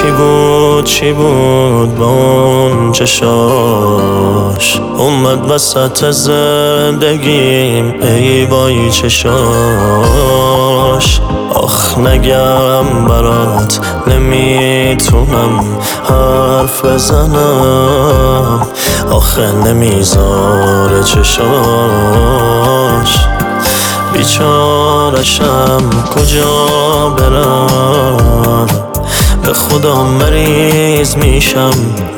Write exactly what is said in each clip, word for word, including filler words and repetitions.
کی بود چی بود با اون چشاش، اومد وسط زندگیم ای بایی چشاش. آخ نگم برات نمیتونم حرف بزنم، آخه نمیذاره چشاش. بیچارشم کجا برم، به خدا مریض میشم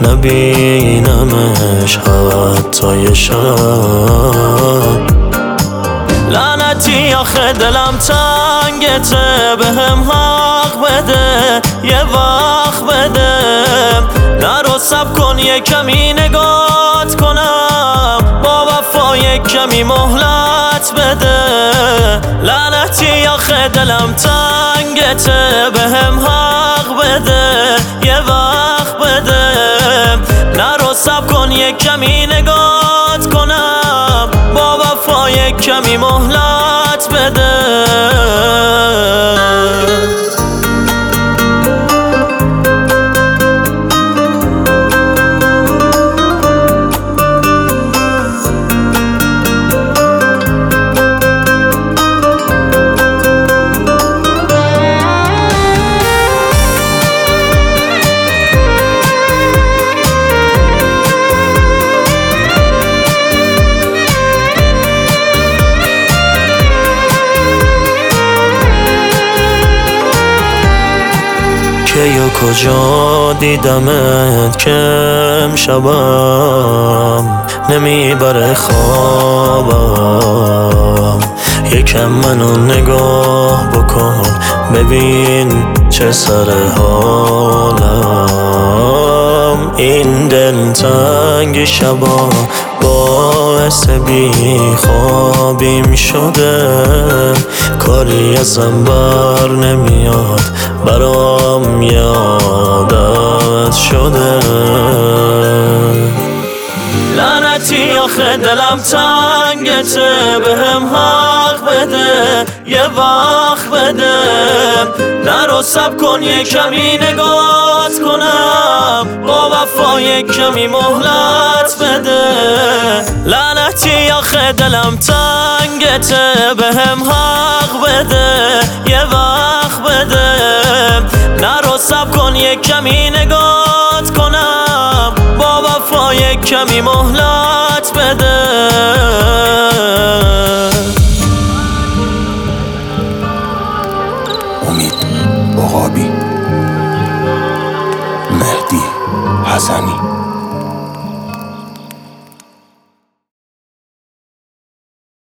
نبینمش حتی یه شب. لعنتی آخه دلم تنگته، به هم حق بده یه وقت بده. نرو سب کن یه کمی نگات کنم، با وفا یه کمی مهلت بده. لعنتی آخه دلم تنگته، به هم حق بده یه وقت بده. نرو سب کن یه کمی نگات کنم، با وفا یه کمی مهلت بده. کی و کجا دیدمت که امشبم نمیبره خوابم. یکم منو نگاه بکن ببین چه سر حالم. این دل تنگ شبا باعث بی خوابیم شده، کاری ازم بر نمیاد برام یادت شده. لعنتی آخه دلم تنگته، به هم حق بده یه وقت بده. نرو سب کن یه کمی نگات کنم، با وفا یه کمی مهلت بده. لعنتی آخه دلم تنگته، به هم حق بده یه وقت بده. نرو سب کن یه کمی نگات کنم، با وفا یه کمی مهلت بده. امید عقابی، مهدی حسنی.